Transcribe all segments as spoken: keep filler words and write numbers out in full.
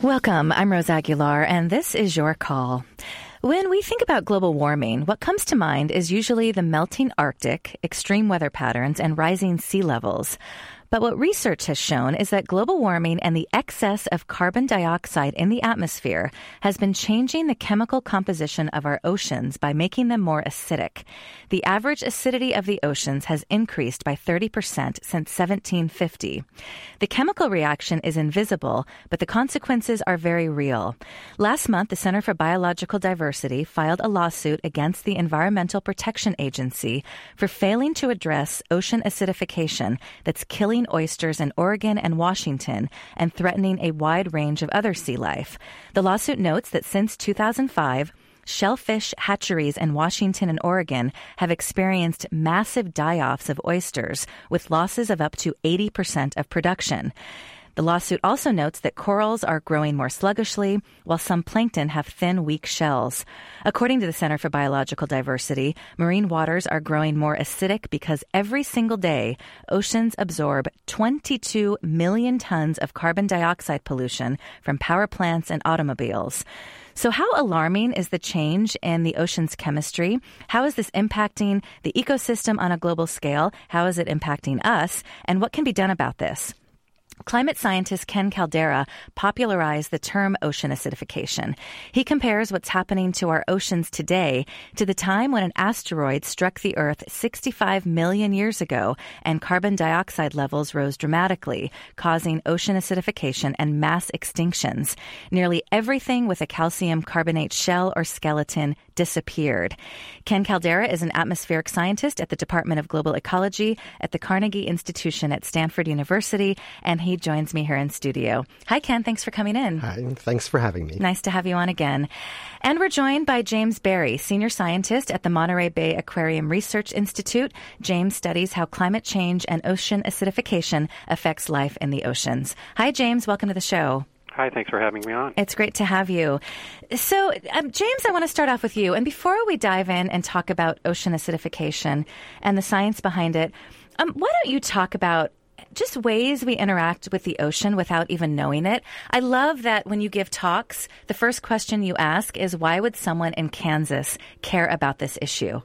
Welcome. I'm Rose Aguilar, and this is Your Call. When we think about global warming, what comes to mind is usually the melting Arctic, extreme weather patterns, and rising sea levels. But what research has shown is that global warming and the excess of carbon dioxide in the atmosphere has been changing the chemical composition of our oceans by making them more acidic. The average acidity of the oceans has increased by thirty percent since seventeen fifty. The chemical reaction is invisible, but the consequences are very real. Last month, the Center for Biological Diversity filed a lawsuit against the Environmental Protection Agency for failing to address ocean acidification that's killing oysters in Oregon and Washington and threatening a wide range of other sea life. The lawsuit notes that since two thousand five, shellfish hatcheries in Washington and Oregon have experienced massive die-offs of oysters, with losses of up to eighty percent of production. The lawsuit also notes that corals are growing more sluggishly, while some plankton have thin, weak shells. According to the Center for Biological Diversity, marine waters are growing more acidic because every single day, oceans absorb twenty-two million tons of carbon dioxide pollution from power plants and automobiles. So how alarming is the change in the ocean's chemistry? How is this impacting the ecosystem on a global scale? How is it impacting us? And what can be done about this? Climate scientist Ken Caldeira popularized the term ocean acidification. He compares what's happening to our oceans today to the time when an asteroid struck the Earth sixty-five million years ago and carbon dioxide levels rose dramatically, causing ocean acidification and mass extinctions. Nearly everything with a calcium carbonate shell or skeleton disappeared. Ken Caldeira is an atmospheric scientist at the Department of Global Ecology at the Carnegie Institution at Stanford University, and he joins me here in studio. Hi, Ken. Thanks for coming in. Hi. Thanks for having me. Nice to have you on again. And we're joined by James Barry, senior scientist at the Monterey Bay Aquarium Research Institute. James studies how climate change and ocean acidification affects life in the oceans. Hi, James. Welcome to the show. Hi, thanks for having me on. It's great to have you. So, um, James, I want to start off with you. And before we dive in and talk about ocean acidification and the science behind it, um, why don't you talk about just ways we interact with the ocean without even knowing it? I love that when you give talks, the first question you ask is, why would someone in Kansas care about this issue?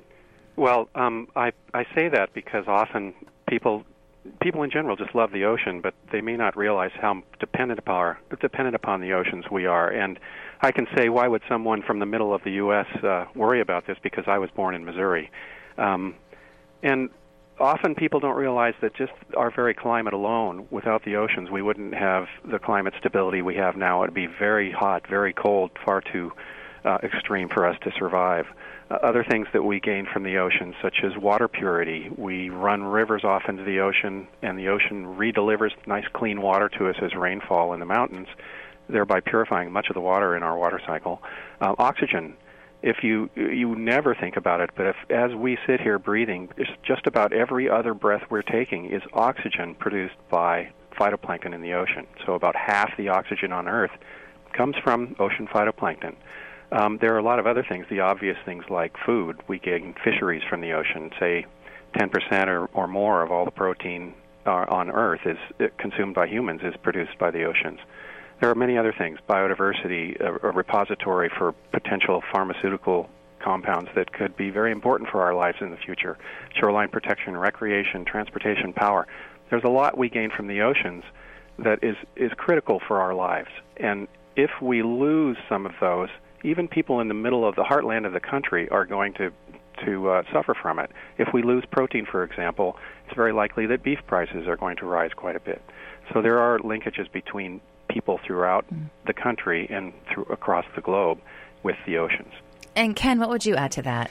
Well, um, I, I say that because often people... People in general just love the ocean, but they may not realize how dependent upon, dependent upon the oceans we are. And I can say, why would someone from the middle of the U S uh, worry about this? Because I was born in Missouri. Um, and often people don't realize that just our very climate alone, without the oceans, we wouldn't have the climate stability we have now. It would be very hot, very cold, far too uh, extreme for us to survive. Uh, other things that we gain from the ocean, such as water purity. We run rivers off into the ocean, and the ocean redelivers nice, clean water to us as rainfall in the mountains, thereby purifying much of the water in our water cycle. Uh, oxygen. If you you never think about it, but if as we sit here breathing, just about every other breath we're taking is oxygen produced by phytoplankton in the ocean. So about half the oxygen on Earth comes from ocean phytoplankton. Um, there are a lot of other things, the obvious things like food. We gain fisheries from the ocean. Say ten percent or, or more of all the protein uh, on Earth is uh, consumed by humans is produced by the oceans. There are many other things, biodiversity, a, a repository for potential pharmaceutical compounds that could be very important for our lives in the future, shoreline protection, recreation, transportation, power. There's a lot we gain from the oceans that is, is critical for our lives. And if we lose some of those, even people in the middle of the heartland of the country are going to to uh, suffer from it. If we lose protein, for example, it's very likely that beef prices are going to rise quite a bit. So there are linkages between people throughout mm. the country and through, across the globe with the oceans. And Ken, what would you add to that?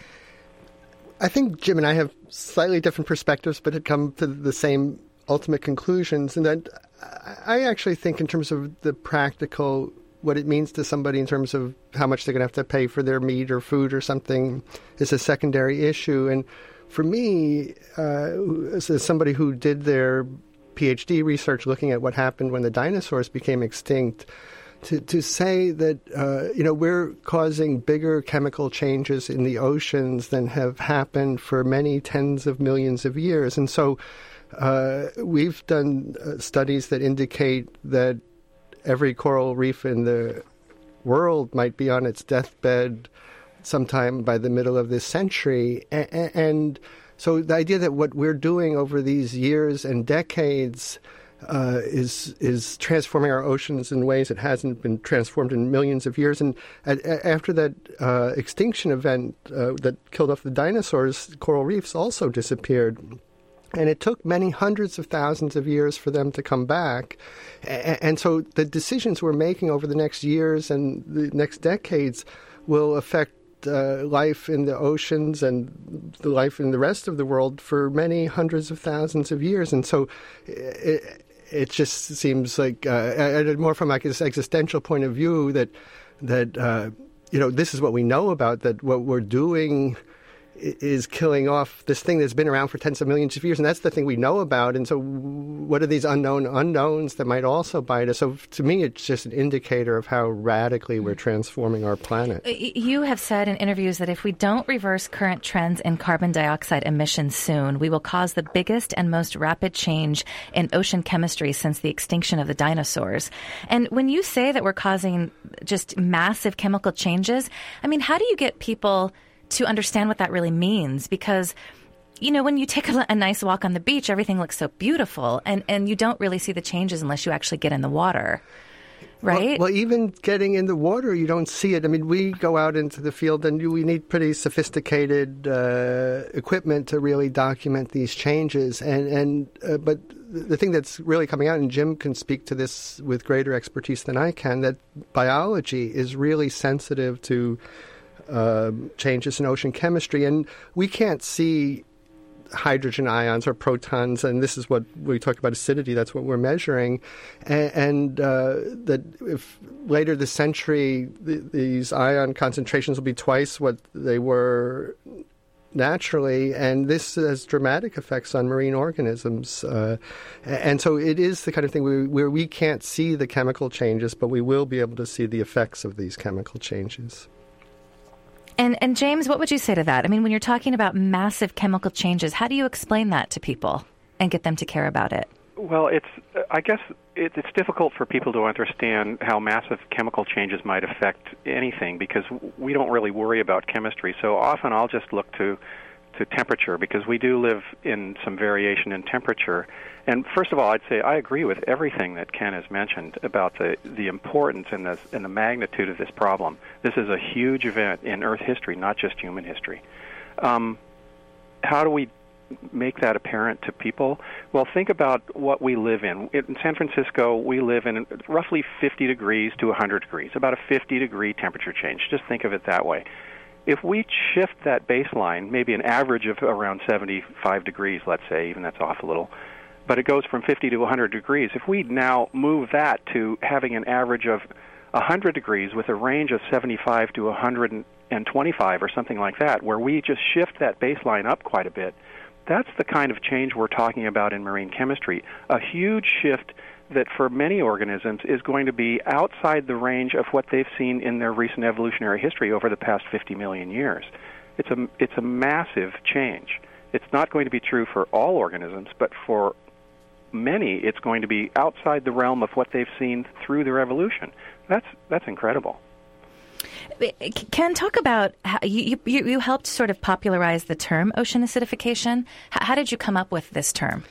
I think Jim and I have slightly different perspectives, but have come to the same ultimate conclusions. And that I actually think in terms of the practical, what it means to somebody in terms of how much they're going to have to pay for their meat or food or something is a secondary issue. And for me, uh, as somebody who did their PhD research looking at what happened when the dinosaurs became extinct, to, to say that, uh, you know, we're causing bigger chemical changes in the oceans than have happened for many tens of millions of years. And so uh, we've done uh, studies that indicate that every coral reef in the world might be on its deathbed sometime by the middle of this century. And, and so the idea that what we're doing over these years and decades uh, is is transforming our oceans in ways it hasn't been transformed in millions of years. And at, after that uh, extinction event uh, that killed off the dinosaurs, coral reefs also disappeared. And it took many hundreds of thousands of years for them to come back. And so the decisions we're making over the next years and the next decades will affect uh, life in the oceans and the life in the rest of the world for many hundreds of thousands of years. And so it, it just seems like, uh, more from like this existential point of view, that, that uh, you know, this is what we know about, that what we're doing is killing off this thing that's been around for tens of millions of years, and that's the thing we know about. And so what are these unknown unknowns that might also bite us? So to me, it's just an indicator of how radically we're transforming our planet. You have said in interviews that if we don't reverse current trends in carbon dioxide emissions soon, we will cause the biggest and most rapid change in ocean chemistry since the extinction of the dinosaurs. And when you say that we're causing just massive chemical changes, I mean, how do you get people to understand what that really means? Because, you know, when you take a, a nice walk on the beach, everything looks so beautiful, and, and you don't really see the changes unless you actually get in the water, right? Well, well, even getting in the water, you don't see it. I mean, we go out into the field and we need pretty sophisticated uh, equipment to really document these changes. And, and uh, but the thing that's really coming out, and Jim can speak to this with greater expertise than I can, that biology is really sensitive to Uh, changes in ocean chemistry, and we can't see hydrogen ions or protons, and this is what we talk about acidity, that's what we're measuring, and, and uh, that if later this century the, these ion concentrations will be twice what they were naturally, and this has dramatic effects on marine organisms. Uh, and so it is the kind of thing where, where we can't see the chemical changes, but we will be able to see the effects of these chemical changes. And and James, what would you say to that? I mean, when you're talking about massive chemical changes, how do you explain that to people and get them to care about it? Well, it's I guess it, it's difficult for people to understand how massive chemical changes might affect anything, because we don't really worry about chemistry. So often I'll just look to to temperature, because we do live in some variation in temperature. And first of all, I'd say I agree with everything that Ken has mentioned about the, the importance and the, and the magnitude of this problem. This is a huge event in Earth history, not just human history. Um, how do we make that apparent to people? Well, think about what we live in. In San Francisco, we live in roughly fifty degrees to one hundred degrees, about a fifty degree temperature change. Just think of it that way. If we shift that baseline, maybe an average of around seventy-five degrees, let's say, even that's off a little, but it goes from fifty to one hundred degrees. If we now move that to having an average of one hundred degrees with a range of seventy-five to one hundred twenty-five or something like that, where we just shift that baseline up quite a bit, that's the kind of change we're talking about in marine chemistry. A huge shift that for many organisms is going to be outside the range of what they've seen in their recent evolutionary history over the past fifty million years. It's a, it's a massive change. It's not going to be true for all organisms, but for many, it's going to be outside the realm of what they've seen through their evolution. That's that's incredible. Ken, talk about how you, you, you helped sort of popularize the term ocean acidification. How, how did you come up with this term?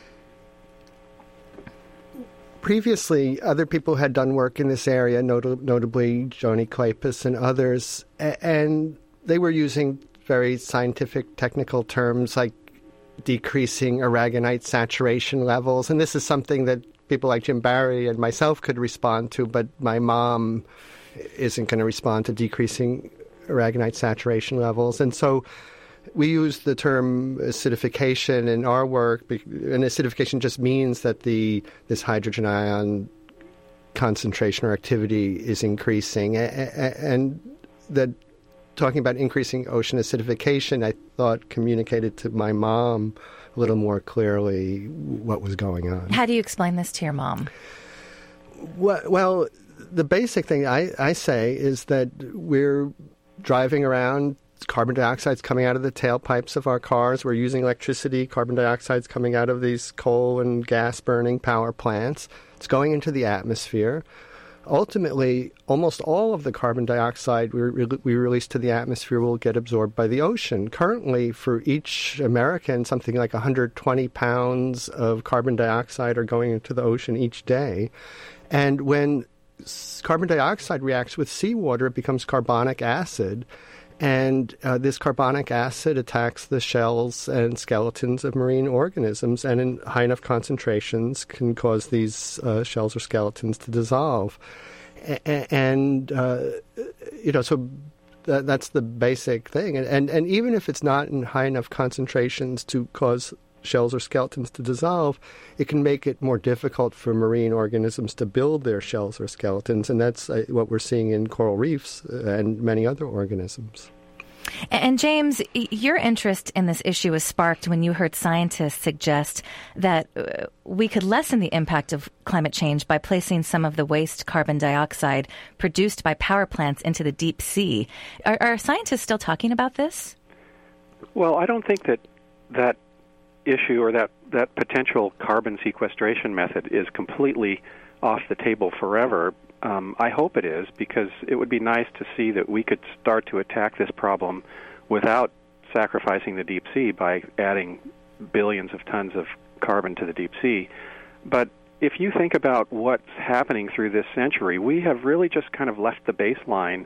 Previously, other people had done work in this area, not- notably Joni Kleypas and others, a- and they were using very scientific, technical terms like decreasing aragonite saturation levels. And this is something that people like Jim Barry and myself could respond to, but my mom isn't going to respond to decreasing aragonite saturation levels. And so we use the term acidification in our work, and acidification just means that the this hydrogen ion concentration or activity is increasing. And that talking about increasing ocean acidification, I thought communicated to my mom a little more clearly what was going on. How do you explain this to your mom? Well, well the basic thing I, I say is that we're driving around carbon dioxide's coming out of the tailpipes of our cars. We're using electricity. Carbon dioxide's coming out of these coal and gas-burning power plants. It's going into the atmosphere. Ultimately, almost all of the carbon dioxide we, re- we release to the atmosphere will get absorbed by the ocean. Currently, for each American, something like one hundred twenty pounds of carbon dioxide are going into the ocean each day. And when carbon dioxide reacts with seawater, it becomes carbonic acid. And uh, this carbonic acid attacks the shells and skeletons of marine organisms, and in high enough concentrations can cause these uh, shells or skeletons to dissolve. A- and, uh, you know, so th- that's the basic thing. And, and, and even if it's not in high enough concentrations to cause shells or skeletons to dissolve, it can make it more difficult for marine organisms to build their shells or skeletons, and that's uh, what we're seeing in coral reefs and many other organisms. And James, your interest in this issue was sparked when you heard scientists suggest that uh, we could lessen the impact of climate change by placing some of the waste carbon dioxide produced by power plants into the deep sea. Are, are scientists still talking about this? Well, I don't think that that issue or that, that potential carbon sequestration method is completely off the table forever. Um, I hope it is, because it would be nice to see that we could start to attack this problem without sacrificing the deep sea by adding billions of tons of carbon to the deep sea. But if you think about what's happening through this century, we have really just kind of left the baseline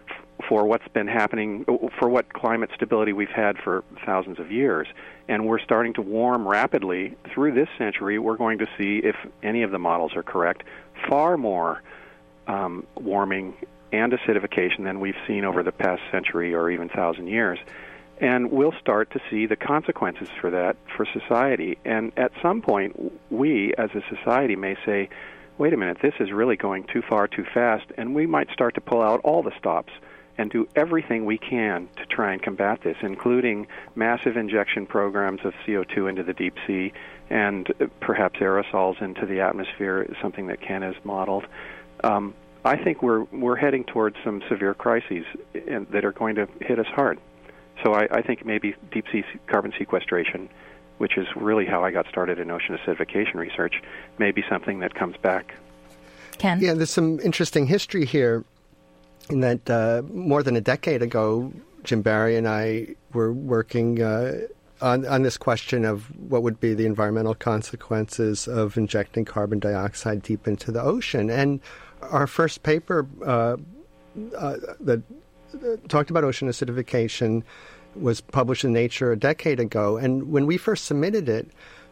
for what's been happening, for what climate stability we've had for thousands of years. And we're starting to warm rapidly. Through this century, we're going to see, if any of the models are correct, far more um, warming and acidification than we've seen over the past century or even thousand years. And we'll start to see the consequences for that for society. And at some point, we as a society may say, wait a minute, this is really going too far, too fast, and we might start to pull out all the stops and do everything we can to try and combat this, including massive injection programs of C O two into the deep sea and perhaps aerosols into the atmosphere, something that Ken has modeled. Um, I think we're we're heading towards some severe crises in, that are going to hit us hard. So I, I think maybe deep sea carbon sequestration, which is really how I got started in ocean acidification research, may be something that comes back. Ken? Yeah, there's some interesting history here in that uh, more than a decade ago, Jim Barry and I were working uh, on, on this question of what would be the environmental consequences of injecting carbon dioxide deep into the ocean. And our first paper uh, uh, that talked about ocean acidification was published in Nature a decade ago. And when we first submitted it,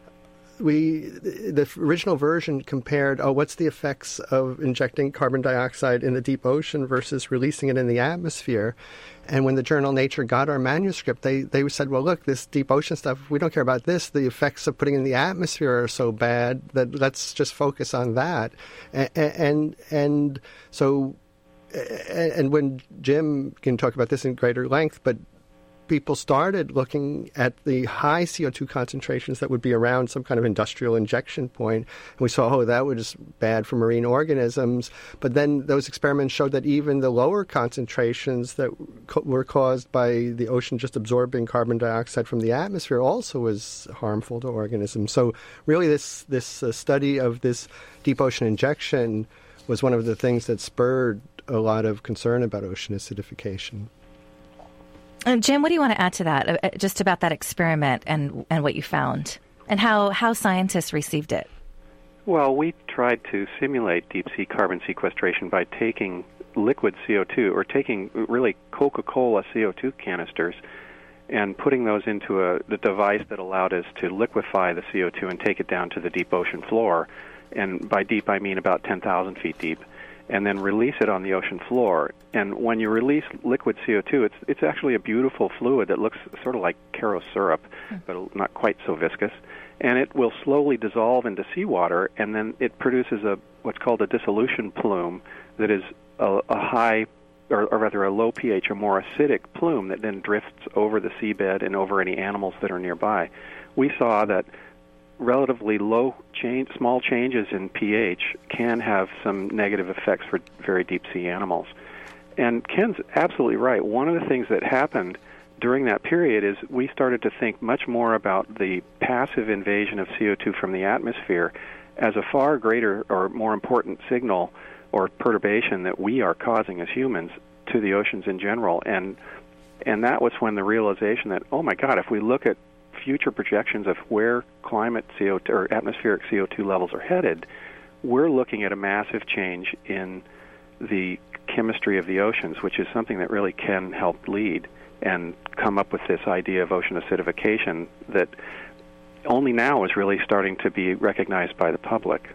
we the original version compared, oh, what's the effects of injecting carbon dioxide in the deep ocean versus releasing it in the atmosphere? And when the journal Nature got our manuscript, they, they said, well, look, this deep ocean stuff, we don't care about this. The effects of putting it in the atmosphere are so bad that let's just focus on that. And and, and so, and when Jim can talk about this in greater length, but people started looking at the high C O two concentrations that would be around some kind of industrial injection point. And we saw, oh, that was bad for marine organisms. But then those experiments showed that even the lower concentrations that co- were caused by the ocean just absorbing carbon dioxide from the atmosphere also was harmful to organisms. So really this, this uh, study of this deep ocean injection was one of the things that spurred a lot of concern about ocean acidification. Uh, Jim, what do you want to add to that, uh, just about that experiment and and what you found, and how, how scientists received it? Well, we tried to simulate deep-sea carbon sequestration by taking liquid C O two, or taking really Coca-Cola C O two canisters, and putting those into a the device that allowed us to liquefy the C O two and take it down to the deep ocean floor. And by deep, I mean about ten thousand feet deep. And then release it on the ocean floor. And when you release liquid C O two, it's it's actually a beautiful fluid that looks sort of like Karo syrup, mm. but not quite so viscous. And it will slowly dissolve into seawater, and then it produces a what's called a dissolution plume that is a, a high, or, or rather a low pH, a more acidic plume that then drifts over the seabed and over any animals that are nearby. We saw that relatively low change, small changes in pH can have some negative effects for very deep sea animals. and Ken's absolutely right. One of the things that happened during that period is we started to think much more about the passive invasion of C O two from the atmosphere as a far greater or more important signal or perturbation that we are causing as humans to the oceans in general. And and that was when the realization that, oh my God, if we look at future projections of where climate C O two or atmospheric C O two levels are headed, we're looking at a massive change in the chemistry of the oceans, which is something that really can help lead and come up with this idea of ocean acidification that only now is really starting to be recognized by the public.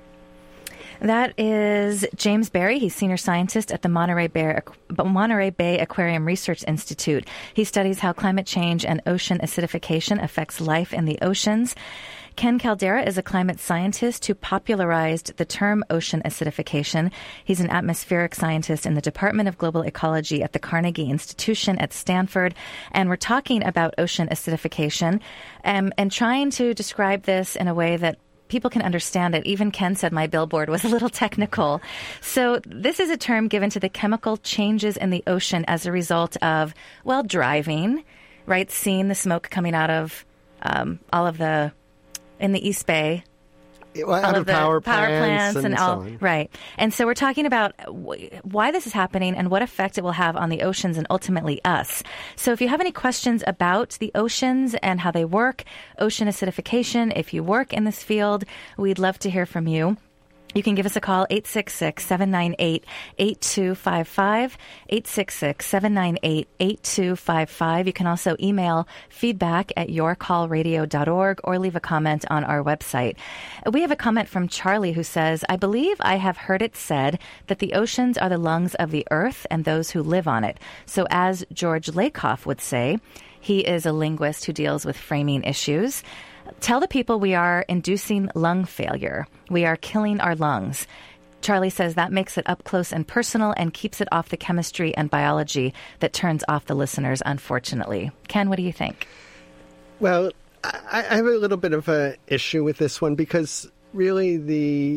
That is James Barry. He's senior scientist at the Monterey Bay, Monterey Bay Aquarium Research Institute. He studies how climate change and ocean acidification affects life in the oceans. Ken Caldeira is a climate scientist who popularized the term ocean acidification. He's an atmospheric scientist in the Department of Global Ecology at the Carnegie Institution at Stanford. And we're talking about ocean acidification um, and trying to describe this in a way that people can understand it. Even Ken said my billboard was a little technical. So this is a term given to the chemical changes in the ocean as a result of, well, driving, right? Seeing the smoke coming out of um, all of the, in the East Bay. Well, out of power plants, power plants and, and all, so on. Right. And so we're talking about w- why this is happening and what effect it will have on the oceans and ultimately us. So if you have any questions about the oceans and how they work, ocean acidification, if you work in this field, we'd love to hear from you. You can give us a call, eight six six, seven nine eight, eight two five five, eight six six, seven nine eight, eight two five five. You can also email feedback at your call radio dot org or leave a comment on our website. We have a comment from Charlie who says, I believe I have heard it said that the oceans are the lungs of the earth and those who live on it. So as George Lakoff would say, he is a linguist who deals with framing issues. Tell the people we are inducing lung failure. We are killing our lungs. Charlie says that makes it up close and personal and keeps it off the chemistry and biology that turns off the listeners, unfortunately. Ken, what do you think? Well, I, I have a little bit of an issue with this one because really the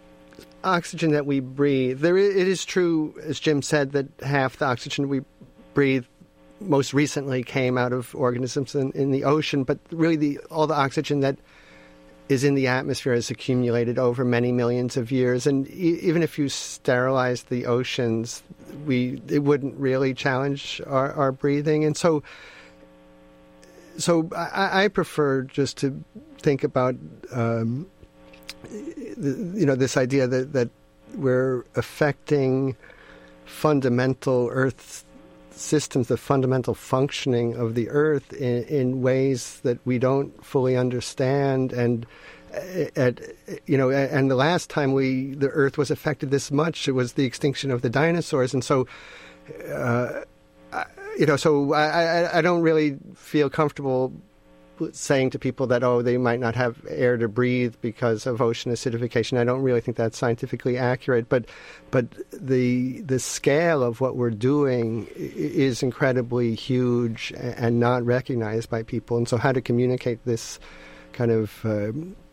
oxygen that we breathe, there is, it is true, as Jim said, that half the oxygen we breathe most recently came out of organisms in, in the ocean, but really the, all the oxygen that is in the atmosphere has accumulated over many millions of years. And e- even if you sterilize the oceans, we it wouldn't really challenge our, our breathing. And so so I, I prefer just to think about um, the, you know, this idea that, that we're affecting fundamental Earth systems, the fundamental functioning of the Earth in, in ways that we don't fully understand. And at, you know, and the last time we the Earth was affected this much, it was the extinction of the dinosaurs. And so, uh, I, you know, so I, I, I don't really feel comfortable saying to people that, oh, they might not have air to breathe because of ocean acidification. I don't really think that's scientifically accurate. But but the the scale of what we're doing is incredibly huge and not recognized by people. And so how to communicate this kind of uh,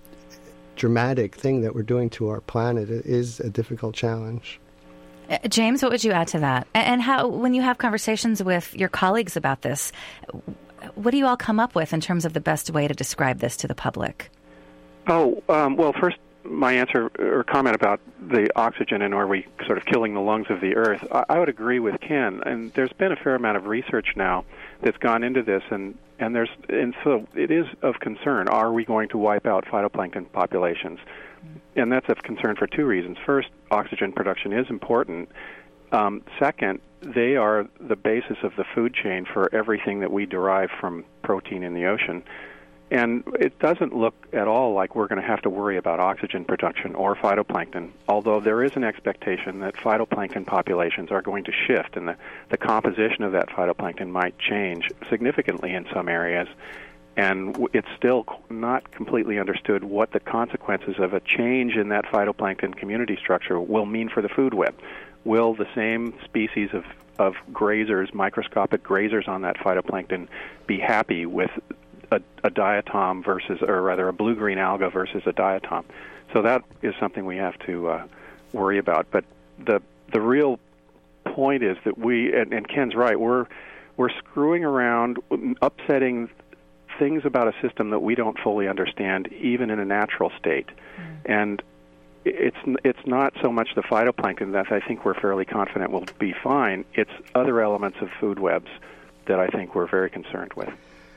dramatic thing that we're doing to our planet is a difficult challenge. Uh, James, what would you add to that? And how, when you have conversations with your colleagues about this, what do you all come up with in terms of the best way to describe this to the public? Oh, um, well, first, my answer or comment about the oxygen and are we sort of killing the lungs of the Earth, I, I would agree with Ken. And there's been a fair amount of research now that's gone into this, and, and there's and so it is of concern. Are we going to wipe out phytoplankton populations? And that's of concern for two reasons. First, oxygen production is important. Um, second, they are the basis of the food chain for everything that we derive from protein in the ocean. And it doesn't look at all like we're going to have to worry about oxygen production or phytoplankton, although there is an expectation that phytoplankton populations are going to shift and the, the composition of that phytoplankton might change significantly in some areas. And it's still not completely understood what the consequences of a change in that phytoplankton community structure will mean for the food web. Will the same species of, of grazers, microscopic grazers on that phytoplankton, be happy with a, a diatom versus, or rather a blue-green alga versus a diatom? So that is something we have to uh, worry about. But the the real point is that we, and, and Ken's right, we're we're screwing around, upsetting things about a system that we don't fully understand, even in a natural state. Mm. And it's it's not so much the phytoplankton that I think we're fairly confident will be fine. It's other elements of food webs that I think we're very concerned with.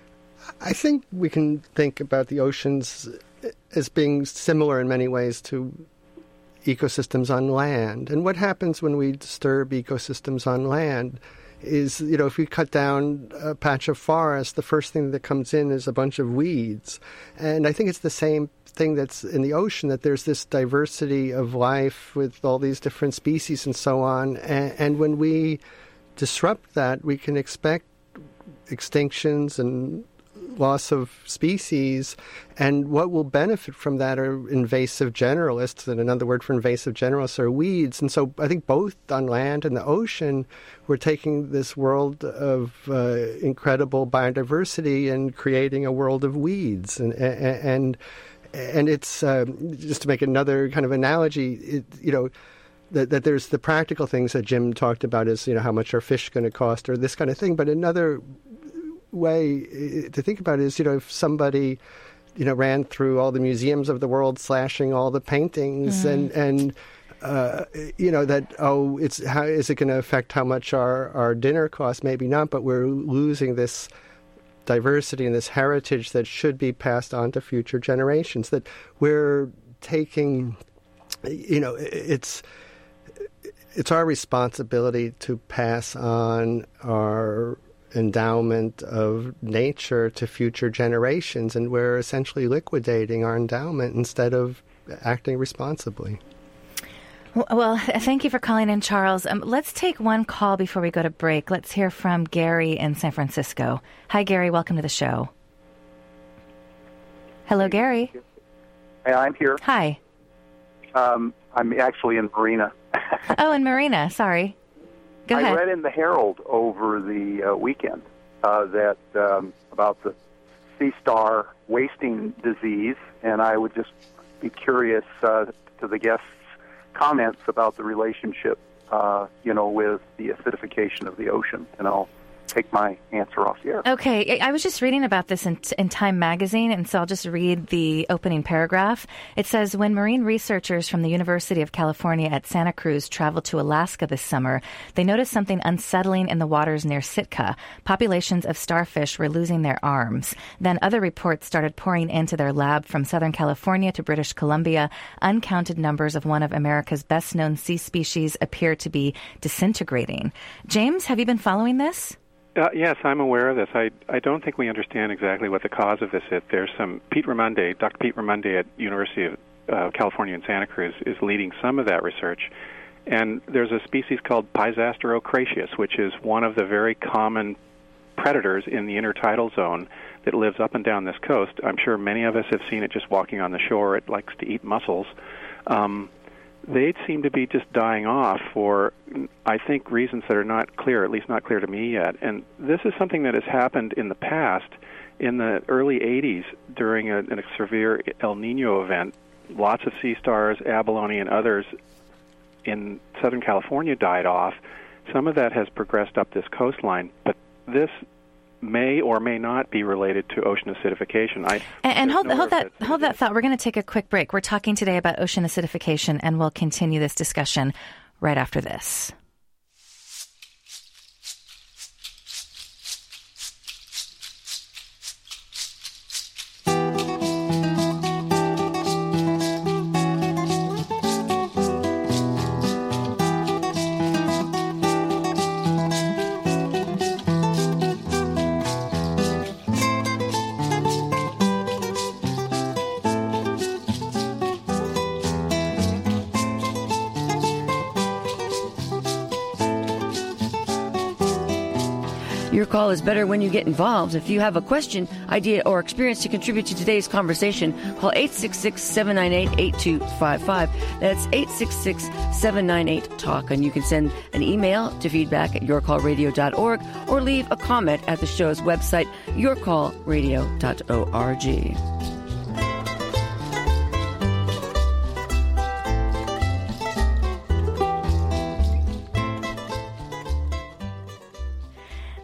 I think we can think about the oceans as being similar in many ways to ecosystems on land. And what happens when we disturb ecosystems on land is, you know, if we cut down a patch of forest, the first thing that comes in is a bunch of weeds. And I think it's the same thing that's in the ocean, that there's this diversity of life with all these different species and so on. And, and when we disrupt that, we can expect extinctions and loss of species, and what will benefit from that are invasive generalists, and another word for invasive generalists are weeds. And so I think both on land and the ocean, we're taking this world of uh, incredible biodiversity and creating a world of weeds. And and and it's, uh, just to make another kind of analogy, it, you know, That, that there's the practical things that Jim talked about, is, you know, how much are fish going to cost or this kind of thing. But another way to think about it is, you know, if somebody, you know, ran through all the museums of the world, slashing all the paintings, mm. and and uh, you know, that, oh, it's how is it going to affect how much our our dinner costs? Maybe not, but we're losing this diversity and this heritage that should be passed on to future generations. That we're taking, you know, it's. It's our responsibility to pass on our endowment of nature to future generations, and we're essentially liquidating our endowment instead of acting responsibly. Well, thank you for calling in, Charles. Um, let's take one call before we go to break. Let's hear from Gary in San Francisco. Hi, Gary. Welcome to the show. Hello, Gary. Hey, I'm here. Hi. Um, I'm actually in Marina. Oh, in Marina. Sorry. Go ahead. I read in the Herald over the uh, weekend uh, that um, about the sea star wasting disease, and I would just be curious uh, to the guests' comments about the relationship, uh, you know, with the acidification of the ocean, and I'll take my answer off the air. Okay. I was just reading about this in, in Time magazine, and so I'll just read the opening paragraph. It says, when marine researchers from the University of California at Santa Cruz traveled to Alaska this summer, they noticed something unsettling in the waters near Sitka. Populations of starfish were losing their arms. Then other reports started pouring into their lab from Southern California to British Columbia. Uncounted numbers of one of America's best-known sea species appear to be disintegrating. James, have you been following this? Uh, yes, I'm aware of this. I I don't think we understand exactly what the cause of this is. There's some Pete Ramundi, Doctor Pete Ramundi at University of uh, California in Santa Cruz is leading some of that research. And there's a species called Pisaster ocratius, which is one of the very common predators in the intertidal zone that lives up and down this coast. I'm sure many of us have seen it just walking on the shore. It likes to eat mussels. Um, they seem to be just dying off for, I think, reasons that are not clear, at least not clear to me yet. And this is something that has happened in the past. In the early eighties, during a, a severe El Nino event, lots of sea stars, abalone, and others in Southern California died off. Some of that has progressed up this coastline, but this may or may not be related to ocean acidification. I, and and hold, no hold that hold that thought. We're going to take a quick break. We're talking today about ocean acidification, and we'll continue this discussion right after this. Your call is better when you get involved. If you have a question, idea, or experience to contribute to today's conversation, call eight six six, seven nine eight, eight two five five. That's eight six six, seven nine eight, talk. And you can send an email to feedback at your call radio dot org or leave a comment at the show's website, your call radio dot org.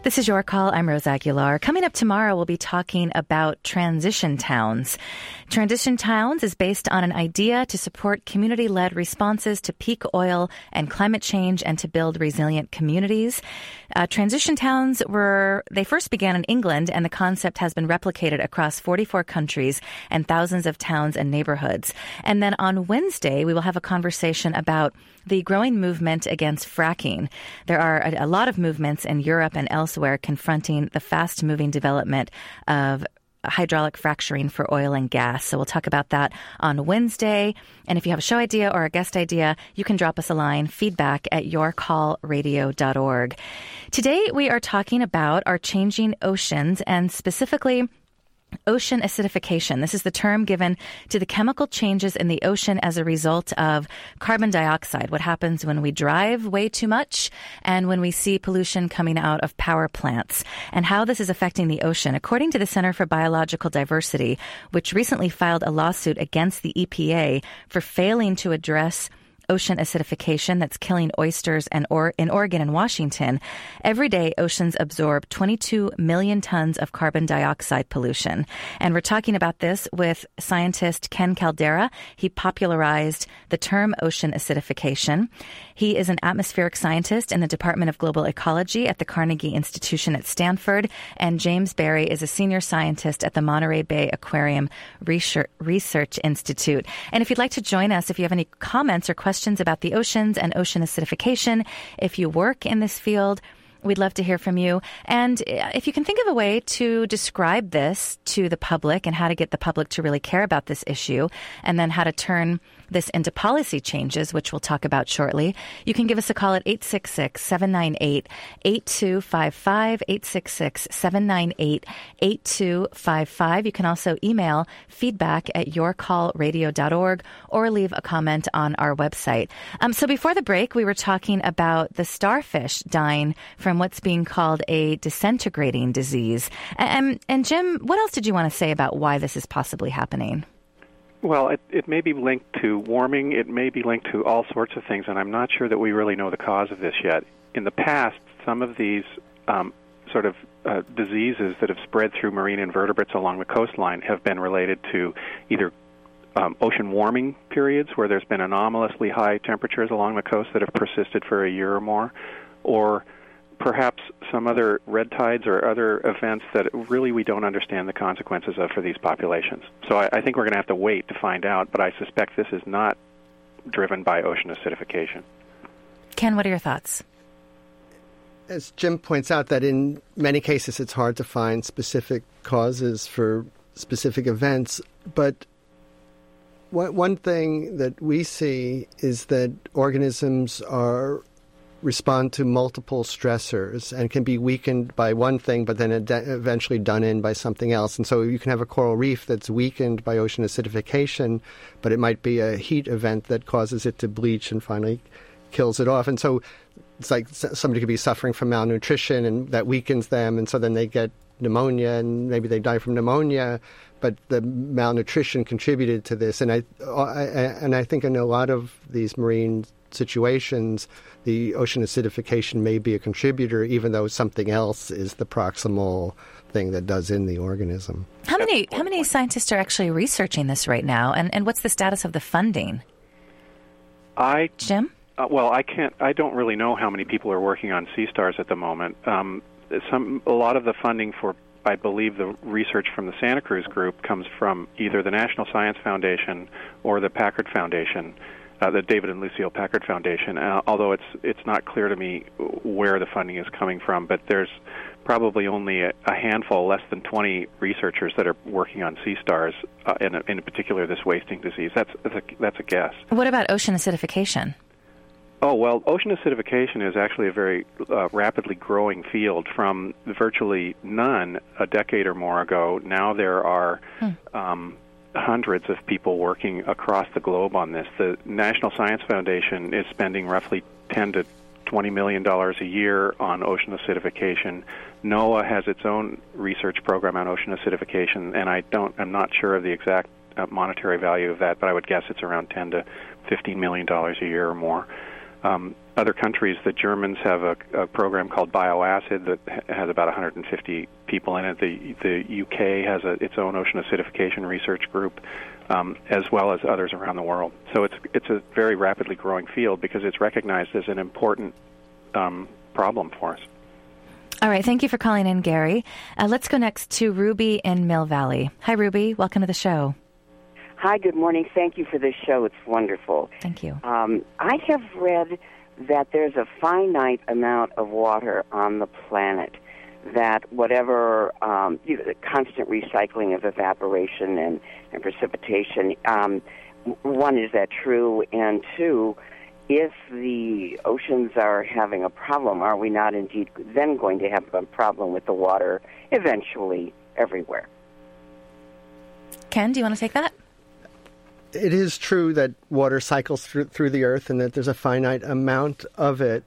This is Your Call. I'm Rose Aguilar. Coming up tomorrow, we'll be talking about transition towns. Transition towns is based on an idea to support community-led responses to peak oil and climate change and to build resilient communities. Uh, transition towns were, they first began in England, and the concept has been replicated across forty-four countries and thousands of towns and neighborhoods. And then on Wednesday, we will have a conversation about the growing movement against fracking. There are a, a lot of movements in Europe and elsewhere confronting the fast-moving development of hydraulic fracturing for oil and gas. So we'll talk about that on Wednesday. And if you have a show idea or a guest idea, you can drop us a line, feedback at your call radio dot org. Today, we are talking about our changing oceans and specifically ocean acidification. This is the term given to the chemical changes in the ocean as a result of carbon dioxide, what happens when we drive way too much and when we see pollution coming out of power plants, and how this is affecting the ocean. According to the Center for Biological Diversity, which recently filed a lawsuit against the E P A for failing to address ocean acidification that's killing oysters and or in Oregon and Washington, every day oceans absorb twenty-two million tons of carbon dioxide pollution. And we're talking about this with scientist Ken Caldeira. He popularized the term ocean acidification. He is an atmospheric scientist in the Department of Global Ecology at the Carnegie Institution at Stanford, and James Barry is a senior scientist at the Monterey Bay Aquarium Research Institute. And if you'd like to join us, if you have any comments or questions Questions about the oceans and ocean acidification, if you work in this field, we'd love to hear from you. And if you can think of a way to describe this to the public and how to get the public to really care about this issue, and then how to turn this into policy changes, which we'll talk about shortly, you can give us a call at eight six six, seven nine eight, eight two five five, eight six six, seven nine eight, eight two five five. You can also email feedback at your call radio dot org or leave a comment on our website. Um, so before the break, we were talking about the starfish dying from what's being called a disintegrating disease. And, and Jim, what else did you want to say about why this is possibly happening? Well, it, it may be linked to warming. It may be linked to all sorts of things, and I'm not sure that we really know the cause of this yet. In the past, some of these um, sort of uh, diseases that have spread through marine invertebrates along the coastline have been related to either um, ocean warming periods, where there's been anomalously high temperatures along the coast that have persisted for a year or more, or perhaps some other red tides or other events that really we don't understand the consequences of for these populations. So I, I think we're going to have to wait to find out, but I suspect this is not driven by ocean acidification. Ken, what are your thoughts? As Jim points out, that in many cases it's hard to find specific causes for specific events, but one thing that we see is that organisms are respond to multiple stressors and can be weakened by one thing, but then eventually done in by something else. And so you can have a coral reef that's weakened by ocean acidification, but it might be a heat event that causes it to bleach and finally kills it off. And so it's like somebody could be suffering from malnutrition, and that weakens them, and so then they get pneumonia, and maybe they die from pneumonia, but the malnutrition contributed to this. And I, I and I think in a lot of these marine situations, the ocean acidification may be a contributor, even though something else is the proximal thing that does in the organism. How many how many scientists are actually researching this right now, and, and what's the status of the funding? I Jim? Uh, well, I can't. I don't really know how many people are working on sea stars at the moment. Um, some a lot of the funding for, I believe, the research from the Santa Cruz group comes from either the National Science Foundation or the Packard Foundation. Uh, the David and Lucille Packard Foundation, uh, although it's it's not clear to me where the funding is coming from, but there's probably only a, a handful, less than twenty researchers that are working on sea stars, uh, in, in particular this wasting disease. That's, that's, a, that's a guess. What about ocean acidification? Oh, well, ocean acidification is actually a very uh, rapidly growing field. From virtually none a decade or more ago, now there are hmm. um, hundreds of people working across the globe on this. The National Science Foundation is spending roughly ten to twenty million dollars a year on ocean acidification. NOAA has its own research program on ocean acidification, and I don't, I'm not sure of the exact uh, monetary value of that, but I would guess it's around ten to fifteen million dollars a year or more. Um, other countries, the Germans have a, a program called Bioacid that ha- has about one hundred fifty people in it. The the U K has a, its own ocean acidification research group, um, as well as others around the world. So it's it's a very rapidly growing field because it's recognized as an important um, problem for us. All right, thank you for calling in, Gary. Uh, let's go next to Ruby in Mill Valley. Hi, Ruby. Welcome to the show. Hi, good morning. Thank you for this show. It's wonderful. Thank you. Um, I have read that there's a finite amount of water on the planet, that whatever um, you know, the constant recycling of evaporation and, and precipitation, um, one, is that true? And two, if the oceans are having a problem, are we not indeed then going to have a problem with the water eventually everywhere? Ken, do you want to take that? It is true that water cycles through, through the earth and that there's a finite amount of it.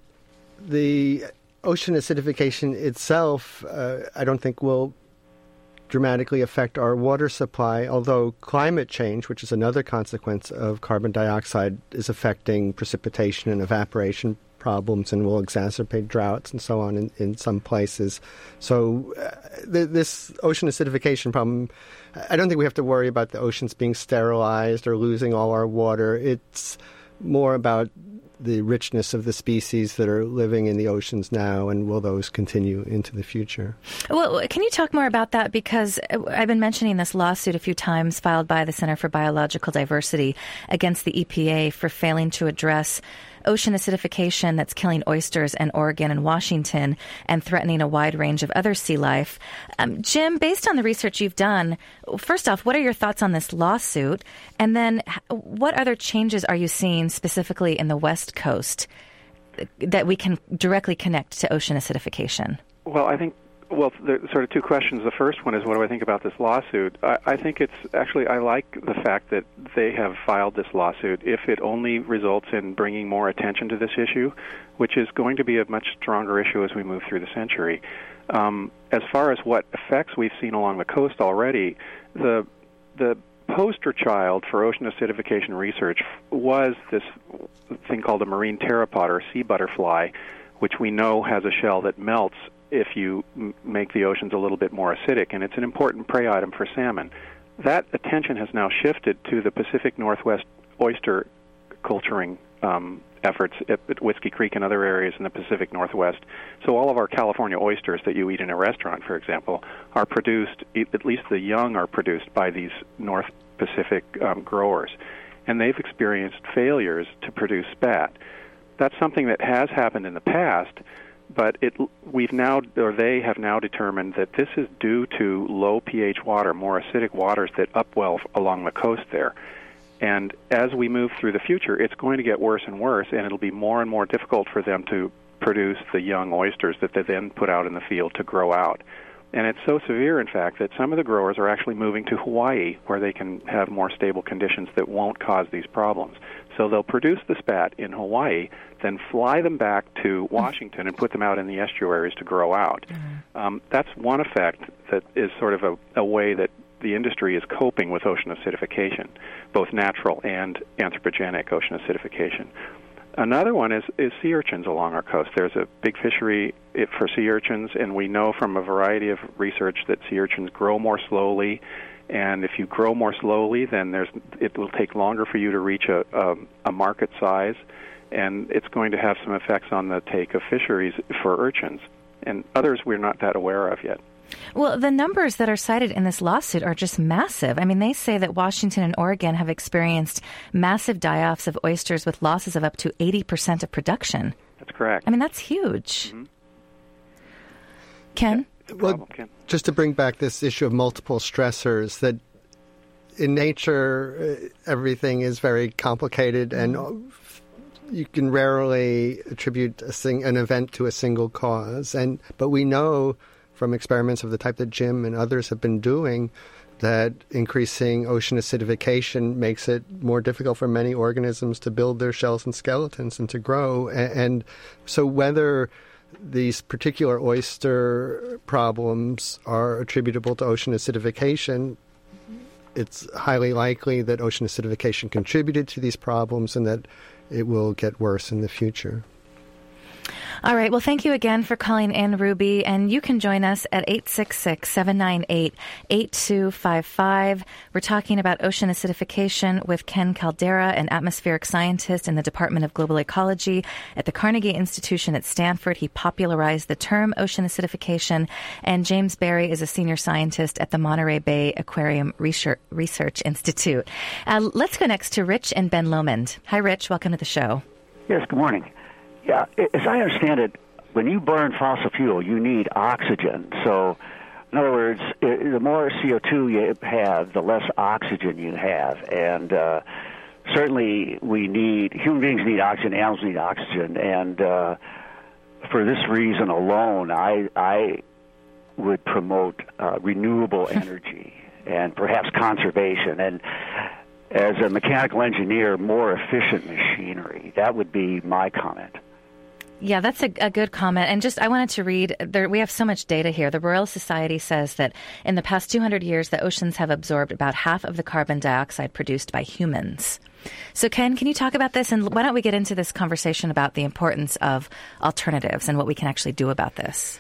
The ocean acidification itself, uh, I don't think will dramatically affect our water supply, although climate change, which is another consequence of carbon dioxide, is affecting precipitation and evaporation problems and will exacerbate droughts and so on in, in some places. So uh, th- this ocean acidification problem, I don't think we have to worry about the oceans being sterilized or losing all our water. It's more about the richness of the species that are living in the oceans now, and will those continue into the future? Well, can you talk more about that? Because I've been mentioning this lawsuit a few times filed by the Center for Biological Diversity against the E P A for failing to address ocean acidification that's killing oysters in Oregon and Washington and threatening a wide range of other sea life. Um, Jim, based on the research you've done, first off, what are your thoughts on this lawsuit? And then what other changes are you seeing specifically in the West Coast that we can directly connect to ocean acidification? Well, I think Well, there are sort of two questions. The first one is, what do I think about this lawsuit? I, I think it's actually, I like the fact that they have filed this lawsuit if it only results in bringing more attention to this issue, which is going to be a much stronger issue as we move through the century. Um, as far as what effects we've seen along the coast already, the the poster child for ocean acidification research was this thing called a marine pteropod, or sea butterfly, which we know has a shell that melts if you m- make the oceans a little bit more acidic, and it's an important prey item for salmon. That attention has now shifted to the Pacific Northwest oyster culturing um, efforts at, at Whiskey Creek and other areas in the Pacific Northwest. So all of our California oysters that you eat in a restaurant, for example, are produced, at least the young are produced by these North Pacific um, growers, and they've experienced failures to produce spat. That's something that has happened in the past, but it, we've now, or they have now determined that this is due to low pH water, more acidic waters that upwell along the coast there. And as we move through the future, it's going to get worse and worse, and it'll be more and more difficult for them to produce the young oysters that they then put out in the field to grow out. And it's so severe, in fact, that some of the growers are actually moving to Hawaii, where they can have more stable conditions that won't cause these problems. So they'll produce the spat in Hawaii, then fly them back to Washington and put them out in the estuaries to grow out. Mm-hmm. Um, that's one effect that is sort of a, a way that the industry is coping with ocean acidification, both natural and anthropogenic ocean acidification. Another one is, is sea urchins along our coast. There's a big fishery for sea urchins, and we know from a variety of research that sea urchins grow more slowly. And if you grow more slowly, then there's it will take longer for you to reach a, a, a market size, and it's going to have some effects on the take of fisheries for urchins, and others we're not that aware of yet. Well, the numbers that are cited in this lawsuit are just massive. I mean, they say that Washington and Oregon have experienced massive die-offs of oysters with losses of up to eighty percent of production. That's correct. I mean, that's huge. Mm-hmm. Ken? Yeah, no problem, well, Ken. Just to bring back this issue of multiple stressors, that in nature, uh, everything is very complicated, and you can rarely attribute a sing- an event to a single cause. And but we know from experiments of the type that Jim and others have been doing that increasing ocean acidification makes it more difficult for many organisms to build their shells and skeletons and to grow. And, and so whether these particular oyster problems are attributable to ocean acidification, it's highly likely that ocean acidification contributed to these problems and that it will get worse in the future. All right. Well, thank you again for calling in, Ruby. And you can join us at eight six six, seven nine eight, eight two five five. We're talking about ocean acidification with Ken Caldeira, an atmospheric scientist in the Department of Global Ecology at the Carnegie Institution at Stanford. He popularized the term ocean acidification. And James Barry is a senior scientist at the Monterey Bay Aquarium Research, Research Institute. Uh, let's go next to Rich and Ben Lomond. Hi, Rich. Welcome to the show. Yes, good morning. Yeah, as I understand it, when you burn fossil fuel, you need oxygen. So, in other words, the more C O two you have, the less oxygen you have. And uh, certainly we need, human beings need oxygen, animals need oxygen. And uh, for this reason alone, I, I would promote uh, renewable energy and perhaps conservation. And as a mechanical engineer, more efficient machinery. That would be my comment. Yeah, that's a, a good comment. And just, I wanted to read, there, we have so much data here. The Royal Society says that in the past two hundred years, the oceans have absorbed about half of the carbon dioxide produced by humans. So, Ken, can you talk about this? And why don't we get into this conversation about the importance of alternatives and what we can actually do about this?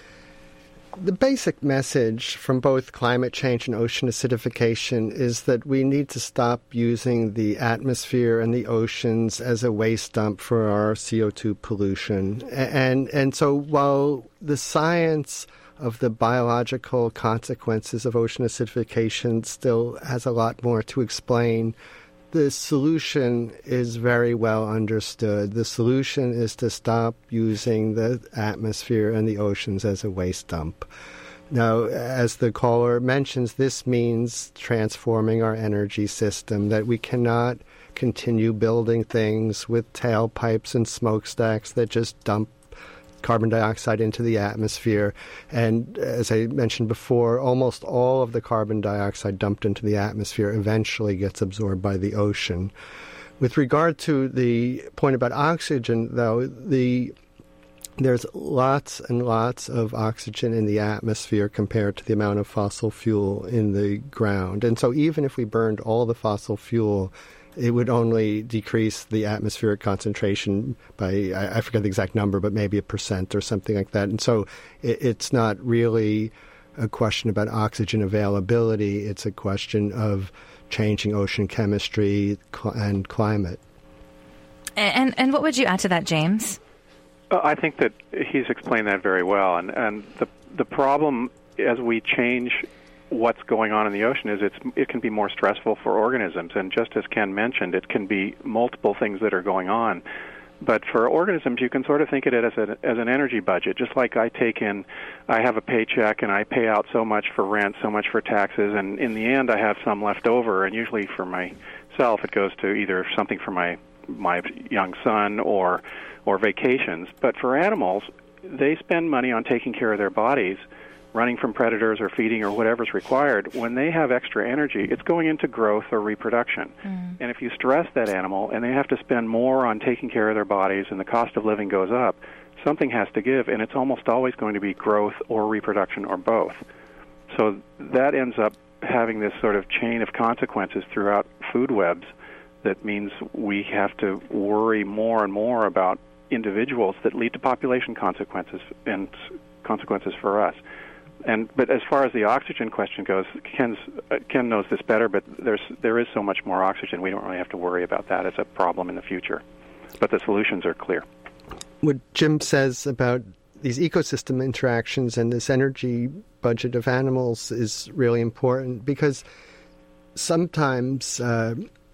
The basic message from both climate change and ocean acidification is that we need to stop using the atmosphere and the oceans as a waste dump for our C O two pollution. And, and so while the science of the biological consequences of ocean acidification still has a lot more to explain, the solution is very well understood. The solution is to stop using the atmosphere and the oceans as a waste dump. Now, as the caller mentions, this means transforming our energy system, that we cannot continue building things with tailpipes and smokestacks that just dump carbon dioxide into the atmosphere. And as I mentioned before, almost all of the carbon dioxide dumped into the atmosphere eventually gets absorbed by the ocean. With regard to the point about oxygen, though, the there's lots and lots of oxygen in the atmosphere compared to the amount of fossil fuel in the ground. And so even if we burned all the fossil fuel, it would only decrease the atmospheric concentration by, I, I forget the exact number, but maybe a percent or something like that. And so it, it's not really a question about oxygen availability. It's a question of changing ocean chemistry cl- and climate. And, and what would you add to that, James? Uh, I think that he's explained that very well. And, and the, the problem as we change what's going on in the ocean is it's it can be more stressful for organisms, and just as Ken mentioned, it can be multiple things that are going on. But for organisms, you can sort of think of it as a, as an energy budget. Just like I take in, I have a paycheck and I pay out so much for rent, so much for taxes, and in the end I have some left over. And usually for myself, it goes to either something for my my young son or or vacations. But for animals, they spend money on taking care of their bodies, running from predators or feeding or whatever's required. When they have extra energy, it's going into growth or reproduction. Mm. And if you stress that animal and they have to spend more on taking care of their bodies and the cost of living goes up, something has to give, and it's almost always going to be growth or reproduction or both. So that ends up having this sort of chain of consequences throughout food webs that means we have to worry more and more about individuals that lead to population consequences and consequences for us. And but as far as the oxygen question goes, Ken's, uh, Ken knows this better, but there's there is so much more oxygen, we don't really have to worry about that as a problem in the future. But the solutions are clear. What Jim says about these ecosystem interactions and this energy budget of animals is really important, because sometimes uh,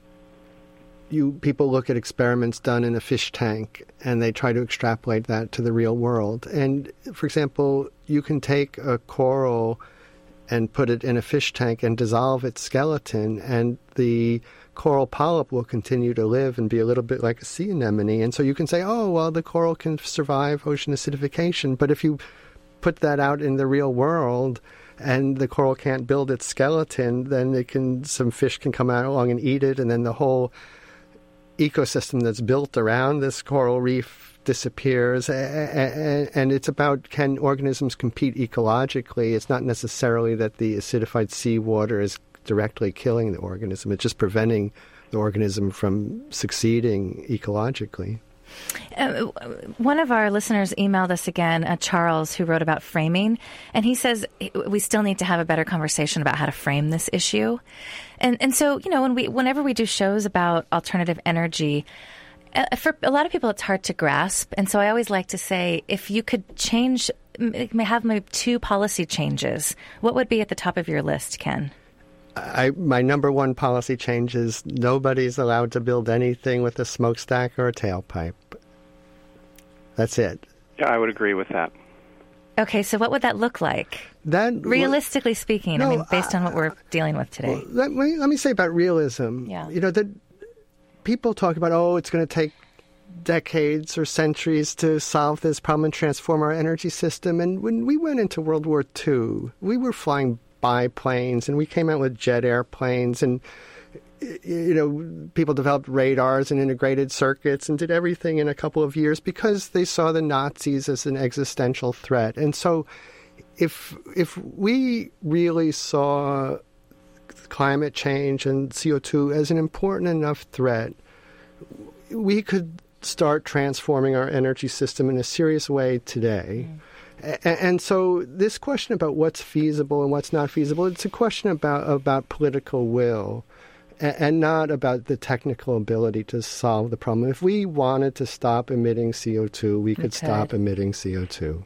you people look at experiments done in a fish tank and they try to extrapolate that to the real world. And, for example, you can take a coral and put it in a fish tank and dissolve its skeleton, and the coral polyp will continue to live and be a little bit like a sea anemone. And so you can say, oh, well, the coral can survive ocean acidification. But if you put that out in the real world and the coral can't build its skeleton, then it can some fish can come out along and eat it, and then the whole ecosystem that's built around this coral reef disappears. And it's about, can organisms compete ecologically? It's not necessarily that the acidified seawater is directly killing the organism. It's just preventing the organism from succeeding ecologically. Uh, one of our listeners emailed us again, uh, Charles, who wrote about framing, and he says we still need to have a better conversation about how to frame this issue. And and so, you know, when we whenever we do shows about alternative energy, uh, for a lot of people it's hard to grasp. And so I always like to say, if you could change, have maybe two policy changes, what would be at the top of your list, Ken? I, my number one policy change is nobody's allowed to build anything with a smokestack or a tailpipe. That's it. Yeah, I would agree with that. Okay, so what would that look like? That Realistically speaking, no, I mean, based on what we're dealing with today. Well, let, me, let me say about realism. Yeah. You know, that people talk about, oh, it's going to take decades or centuries to solve this problem and transform our energy system. And when we went into World War Two, we were flying biplanes, and we came out with jet airplanes, and you know, people developed radars and integrated circuits and did everything in a couple of years because they saw the Nazis as an existential threat. And so if if we really saw climate change and C O two as an important enough threat, we could start transforming our energy system in a serious way today. Mm. And so this question about what's feasible and what's not feasible, it's a question about, about political will and not about the technical ability to solve the problem. If we wanted to stop emitting C O two, we could okay. stop emitting C O two.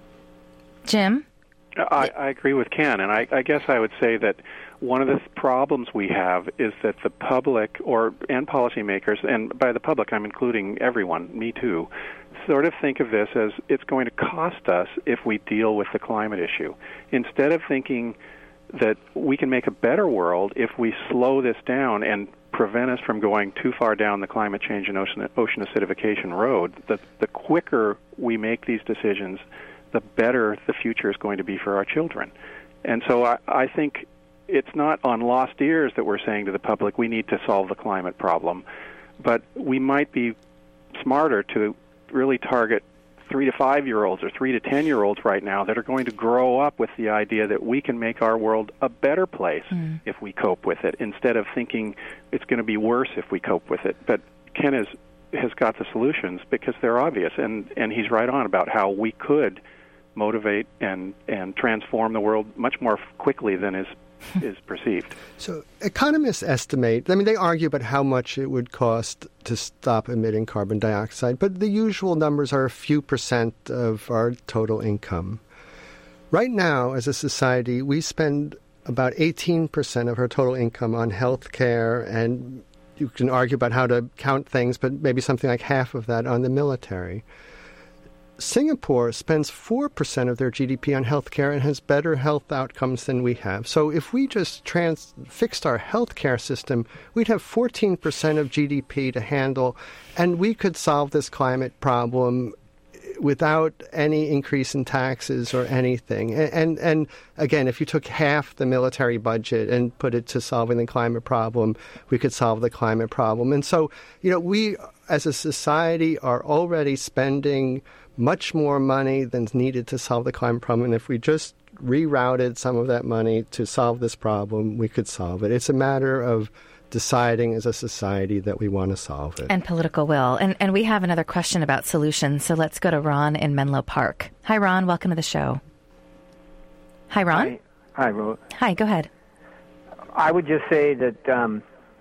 Jim? I, I agree with Ken, and I, I guess I would say that one of the problems we have is that the public or and policymakers, and by the public I'm including everyone, me too, sort of think of this as it's going to cost us if we deal with the climate issue, instead of thinking that we can make a better world if we slow this down and prevent us from going too far down the climate change and ocean, ocean acidification road. The, the quicker we make these decisions, the better the future is going to be for our children. And so I, I think it's not on lost ears that we're saying to the public we need to solve the climate problem, but we might be smarter to really target three to five-year-olds or three to ten-year-olds right now that are going to grow up with the idea that we can make our world a better place mm. if we cope with it, instead of thinking it's going to be worse if we cope with it. But Ken has, has got the solutions because they're obvious, and, and he's right on about how we could motivate and, and transform the world much more quickly than is is perceived. So economists estimate, I mean, they argue about how much it would cost to stop emitting carbon dioxide, but the usual numbers are a few percent of our total income. Right now, as a society, we spend about eighteen percent of our total income on health care, and you can argue about how to count things, but maybe something like half of that on the military. Singapore spends four percent of their G D P on healthcare and has better health outcomes than we have. So if we just trans- fixed our healthcare system, we'd have fourteen percent of G D P to handle, and we could solve this climate problem without any increase in taxes or anything. And, and, and again, if you took half the military budget and put it to solving the climate problem, we could solve the climate problem. And so, you know, we as a society are already spending much more money than's needed to solve the climate problem. And if we just rerouted some of that money to solve this problem, we could solve it. It's a matter of deciding as a society that we want to solve it. And political will. And and we have another question about solutions. So let's go to Ron in Menlo Park. Hi, Ron. Welcome to the show. Hi, Ron. Hi, Hi Rose. Hi, go ahead. I would just say that um,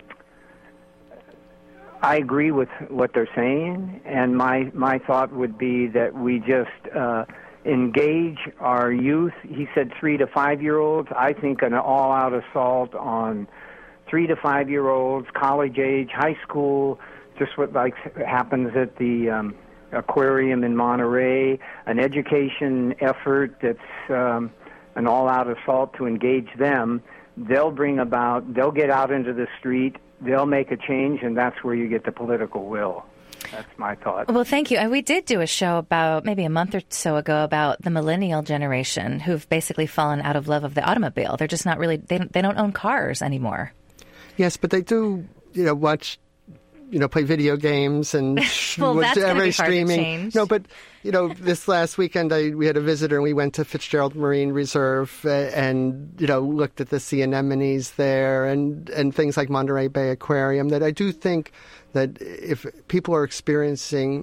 I agree with what they're saying, and my, my thought would be that we just uh, engage our youth. He said three to five-year-olds. I think an all-out assault on three to five-year-olds, college age, high school, just what like happens at the um, aquarium in Monterey, an education effort that's um, an all-out assault to engage them. They'll bring about, they'll get out into the street, they'll make a change, and that's where you get the political will. That's my thought. Well, thank you. And we did do a show about maybe a month or so ago about the millennial generation who've basically fallen out of love of the automobile. They're just not really, they don't, they don't own cars anymore. Yes, but they do, you know, watch, you know, play video games and well, that's every be streaming. Hard to change. No, but you know, this last weekend I, we had a visitor and we went to Fitzgerald Marine Reserve uh, and you know looked at the sea anemones there and and things like Monterey Bay Aquarium. That I do think that if people are experiencing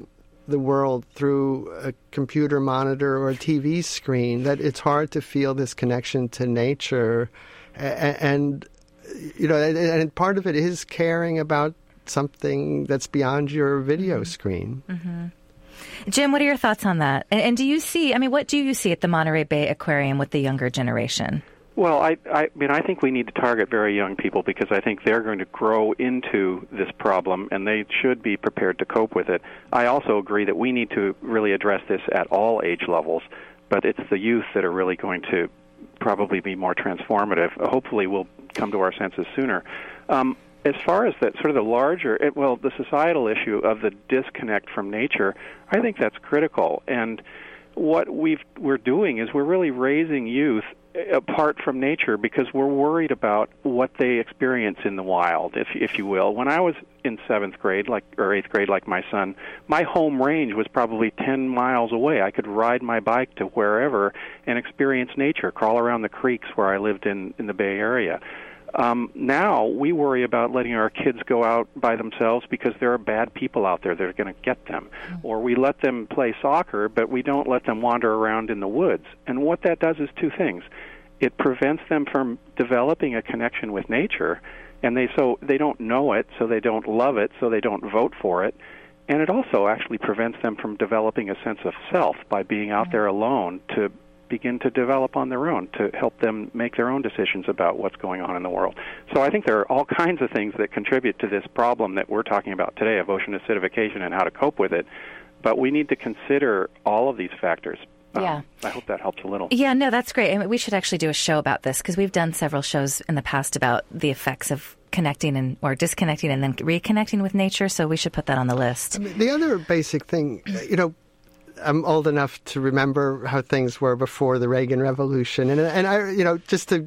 the world through a computer monitor or a T V screen, that it's hard to feel this connection to nature. And, and you know, and, and part of it is caring about something that's beyond your video screen. Mm-hmm. Jim, what are your thoughts on that? And, and do you see, I mean, what do you see at the Monterey Bay Aquarium with the younger generation? Well, I, I mean, I think we need to target very young people because I think they're going to grow into this problem and they should be prepared to cope with it. I also agree that we need to really address this at all age levels, but it's the youth that are really going to probably be more transformative. Hopefully we'll come to our senses sooner. Um, as far as that sort of the larger, it, well, the societal issue of the disconnect from nature, I think that's critical. And what we've, we're doing is we're really raising youth apart from nature because we're worried about what they experience in the wild, if if you will. When I was in seventh grade, like or eighth grade, like my son, my home range was probably ten miles away. I could ride my bike to wherever and experience nature, crawl around the creeks where I lived in in the Bay Area. Um, now we worry about letting our kids go out by themselves because there are bad people out there that are going to get them. Mm-hmm. Or we let them play soccer, but we don't let them wander around in the woods. And what that does is two things. It prevents them from developing a connection with nature, and they so they don't know it, so they don't love it, so they don't vote for it. And it also actually prevents them from developing a sense of self by being out there alone to begin to develop on their own, to help them make their own decisions about what's going on in the world. So I think there are all kinds of things that contribute to this problem that we're talking about today of ocean acidification and how to cope with it. But we need to consider all of these factors. Yeah. Um, I hope that helps a little. Yeah, no, that's great. I mean, we should actually do a show about this because we've done several shows in the past about the effects of connecting and or disconnecting and then reconnecting with nature. So we should put that on the list. I mean, the other basic thing, you know, I'm old enough to remember how things were before the Reagan Revolution. And, and I, you know, just to,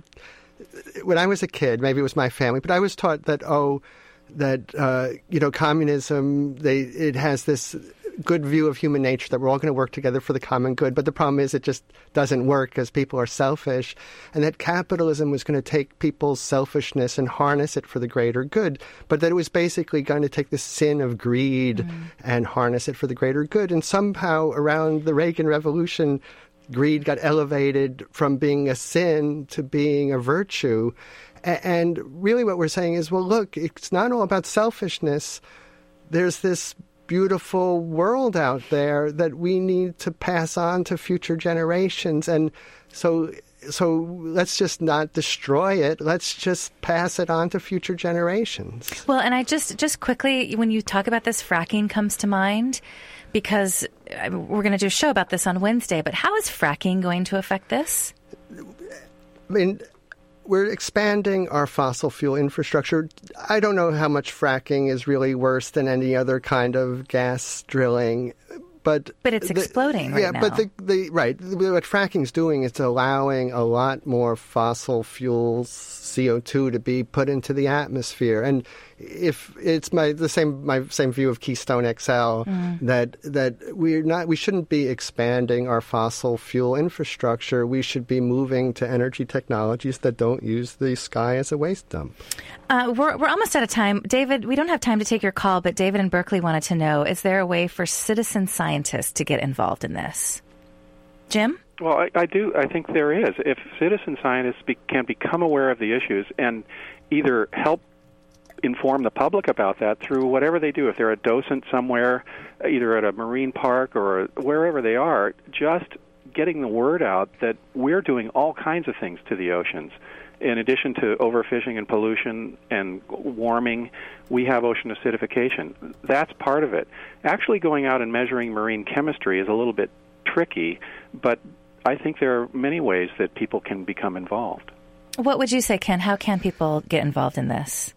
when I was a kid, maybe it was my family, but I was taught that, oh, that, uh, you know, communism, they it has this good view of human nature that we're all going to work together for the common good. But the problem is it just doesn't work because people are selfish. And that capitalism was going to take people's selfishness and harness it for the greater good. But that it was basically going to take the sin of greed mm. and harness it for the greater good. And somehow around the Reagan Revolution, greed got elevated from being a sin to being a virtue. A- and really what we're saying is, well, look, it's not all about selfishness. There's this beautiful world out there that we need to pass on to future generations. And so so let's just not destroy it. Let's just pass it on to future generations. Well, and I just, just quickly, when you talk about this, fracking comes to mind because we're going to do a show about this on Wednesday. But how is fracking going to affect this? I mean, we're expanding our fossil fuel infrastructure. I don't know how much fracking is really worse than any other kind of gas drilling, but but it's the, exploding right yeah, now. Yeah, but the, the right, what fracking's doing is allowing a lot more fossil fuels, C O two, to be put into the atmosphere. And if it's my the same my same view of Keystone X L mm. that that we're not we shouldn't be expanding our fossil fuel infrastructure. We should be moving to energy technologies that don't use the sky as a waste dump. Uh, we're we're almost out of time, David. We don't have time to take your call, but David in Berkeley wanted to know: is there a way for citizen scientists to get involved in this? Jim? Well, I, I do. I think there is. If citizen scientists be, can become aware of the issues and either help inform the public about that through whatever they do, if they're a docent somewhere, either at a marine park or wherever they are, just getting the word out that we're doing all kinds of things to the oceans. In addition to overfishing and pollution and warming, we have ocean acidification. That's part of it. Actually going out and measuring marine chemistry is a little bit tricky, but I think there are many ways that people can become involved. What would you say, Ken? How can people get involved in this?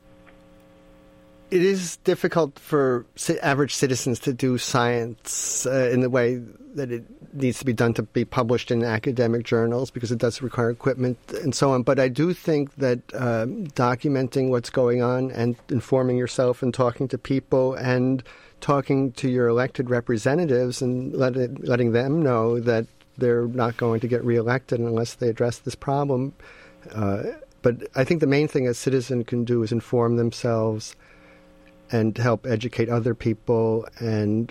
It is difficult for average citizens to do science uh, in the way that it needs to be done to be published in academic journals because it does require equipment and so on. But I do think that uh, documenting what's going on and informing yourself and talking to people and talking to your elected representatives and let it, letting them know that they're not going to get reelected unless they address this problem. Uh, but I think the main thing a citizen can do is inform themselves and help educate other people and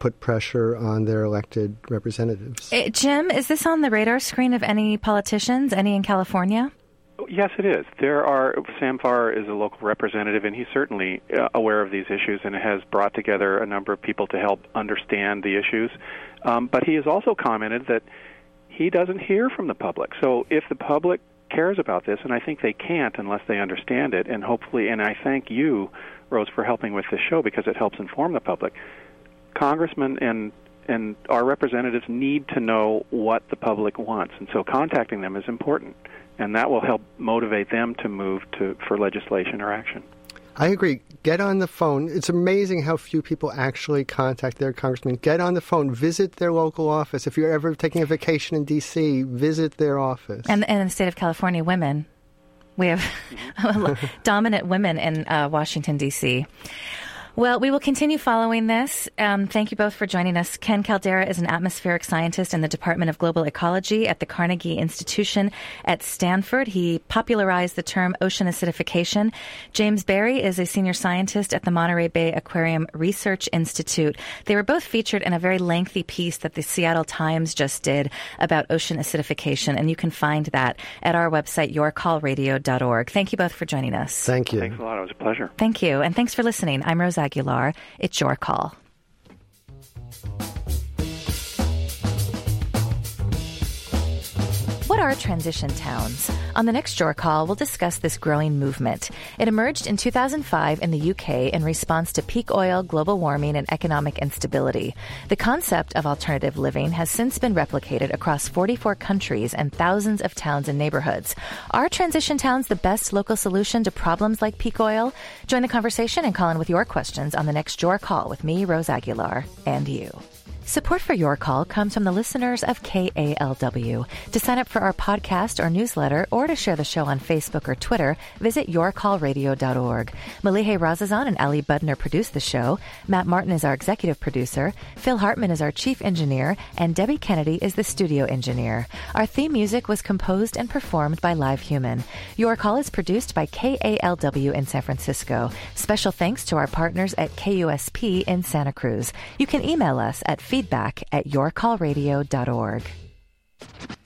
put pressure on their elected representatives. Uh, Jim, is this on the radar screen of any politicians, any in California? Yes, it is. There are. Sam Farr is a local representative, and he's certainly uh, aware of these issues and has brought together a number of people to help understand the issues. Um, but he has also commented that he doesn't hear from the public. So if the public cares about this, and I think they can't unless they understand it, and hopefully, and I thank you, Rose, for helping with this show because it helps inform the public. Congressmen and and our representatives need to know what the public wants, and so contacting them is important. And that will help motivate them to move to for legislation or action. I agree. Get on the phone. It's amazing how few people actually contact their congressman. Get on the phone. Visit their local office. If you're ever taking a vacation in D C, visit their office. And, and in the state of California, women. We have dominant women in uh, Washington, D C Well, we will continue following this. Um, thank you both for joining us. Ken Caldera is an atmospheric scientist in the Department of Global Ecology at the Carnegie Institution at Stanford. He popularized the term ocean acidification. James Barry is a senior scientist at the Monterey Bay Aquarium Research Institute. They were both featured in a very lengthy piece that the Seattle Times just did about ocean acidification, and you can find that at our website, your call radio dot org. Thank you both for joining us. Thank you. Thanks a lot. It was a pleasure. Thank you, and thanks for listening. I'm Rose Aguilar. It's your call. What are transition towns? On the next Your Call, we'll discuss this growing movement. It emerged in two thousand five in the U K in response to peak oil, global warming, and economic instability. The concept of alternative living has since been replicated across forty-four countries and thousands of towns and neighborhoods. Are transition towns the best local solution to problems like peak oil? Join the conversation and call in with your questions on the next Your Call with me, Rose Aguilar, and you. Support for Your Call comes from the listeners of K A L W. To sign up for our podcast or newsletter or to share the show on Facebook or Twitter, visit your call radio dot org. Malihe Razazan and Ali Budner produce the show. Matt Martin is our executive producer. Phil Hartman is our chief engineer. And Debbie Kennedy is the studio engineer. Our theme music was composed and performed by Live Human. Your Call is produced by K A L W in San Francisco. Special thanks to our partners at K U S P in Santa Cruz. You can email us at feedback at your call radio dot org.